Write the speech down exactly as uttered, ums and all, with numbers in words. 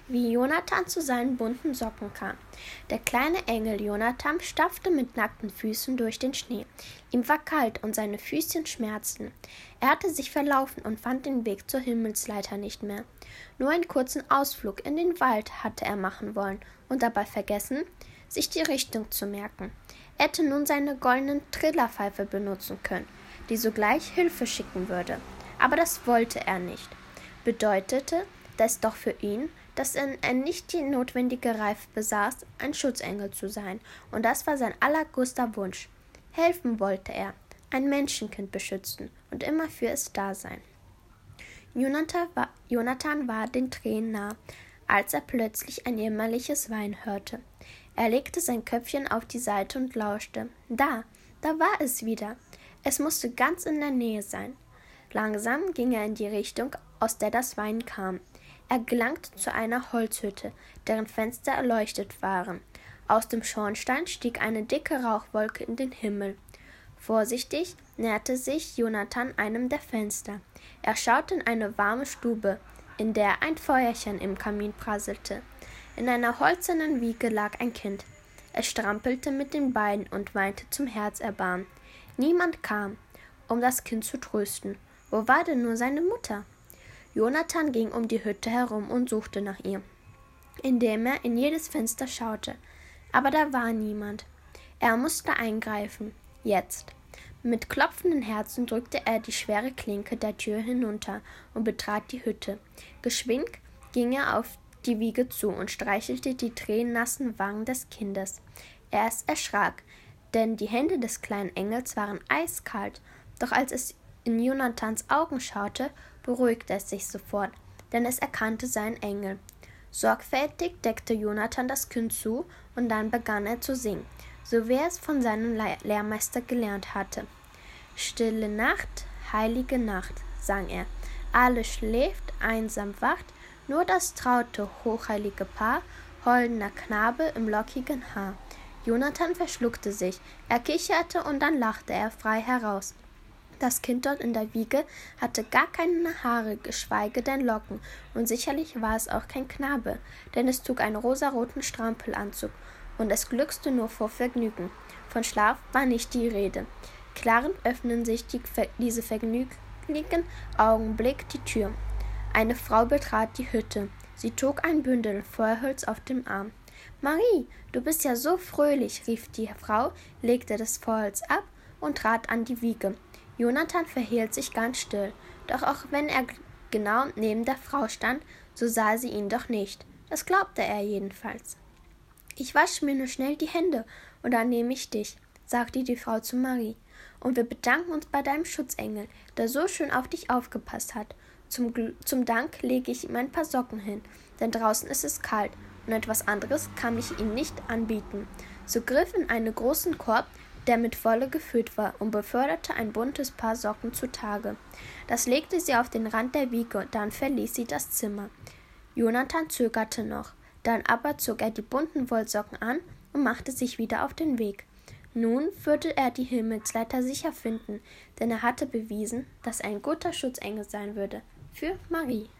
wie Jonathan zu seinen bunten Socken kam. Der kleine Engel Jonathan stapfte mit nackten Füßen durch den Schnee. Ihm war kalt und seine Füßchen schmerzten. Er hatte sich verlaufen und fand den Weg zur Himmelsleiter nicht mehr. Nur einen kurzen Ausflug in den Wald hatte er machen wollen und dabei vergessen, sich die Richtung zu merken. Er hätte nun seine goldene Trillerpfeife benutzen können, die sogleich Hilfe schicken würde. Aber das wollte er nicht. Bedeutete das doch für ihn, dass er nicht die notwendige Reife besaß, ein Schutzengel zu sein, und das war sein allergrößter Wunsch. Helfen wollte er, ein Menschenkind beschützen und immer für es da sein. Jonathan war, Jonathan war den Tränen nah, als er plötzlich ein jämmerliches Weinen hörte. Er legte sein Köpfchen auf die Seite und lauschte. Da, da war es wieder. Es musste ganz in der Nähe sein. Langsam ging er in die Richtung, aus der das Weinen kam. Er gelangte zu einer Holzhütte, deren Fenster erleuchtet waren. Aus dem Schornstein stieg eine dicke Rauchwolke in den Himmel. Vorsichtig näherte sich Jonathan einem der Fenster. Er schaute in eine warme Stube, in der ein Feuerchen im Kamin prasselte. In einer holzernen Wiege lag ein Kind. Es strampelte mit den Beinen und weinte zum Herzerbarmen. Niemand kam, um das Kind zu trösten. Wo war denn nur seine Mutter? Jonathan ging um die Hütte herum und suchte nach ihr, indem er in jedes Fenster schaute. Aber da war niemand. Er musste eingreifen. Jetzt. Mit klopfenden Herzen drückte er die schwere Klinke der Tür hinunter und betrat die Hütte. Geschwind ging er auf die Wiege zu und streichelte die tränennassen Wangen des Kindes. Er erschrak, denn die Hände des kleinen Engels waren eiskalt. Doch als es in Jonathans Augen schaute, beruhigte es sich sofort, denn es erkannte seinen Engel. Sorgfältig deckte Jonathan das Kind zu und dann begann er zu singen, so wie er es von seinem Lehrmeister gelernt hatte. Stille Nacht, heilige Nacht, sang er. Alles schläft, einsam wacht, nur das traute, hochheilige Paar, holdender Knabe im lockigen Haar. Jonathan verschluckte sich, er kicherte und dann lachte er frei heraus. Das Kind dort in der Wiege hatte gar keine Haare, geschweige denn Locken, und sicherlich war es auch kein Knabe, denn es trug einen rosaroten Strampelanzug, und es gluckste nur vor Vergnügen. Von Schlaf war nicht die Rede. Klirrend öffneten sich die, diese vergnüglichen Augenblick die Tür. Eine Frau betrat die Hütte. Sie trug ein Bündel Feuerholz auf dem Arm. »Marie, du bist ja so fröhlich«, rief die Frau, legte das Feuerholz ab und trat an die Wiege. Jonathan verhielt sich ganz still, doch auch wenn er genau neben der Frau stand, so sah sie ihn doch nicht. Das glaubte er jedenfalls. »Ich wasche mir nur schnell die Hände, und dann nehme ich dich«, sagte die Frau zu Marie, »und wir bedanken uns bei deinem Schutzengel, der so schön auf dich aufgepasst hat. Zum, Gl- zum Dank lege ich ihm ein paar Socken hin, denn draußen ist es kalt, und etwas anderes kann ich ihm nicht anbieten.« So griff in einen großen Korb, der mit Wolle gefüllt war, und beförderte ein buntes Paar Socken zutage. Das legte sie auf den Rand der Wiege, dann verließ sie das Zimmer. Jonathan zögerte noch, dann aber zog er die bunten Wollsocken an und machte sich wieder auf den Weg. Nun würde er die Himmelsleiter sicher finden, denn er hatte bewiesen, dass er ein guter Schutzengel sein würde für Marie.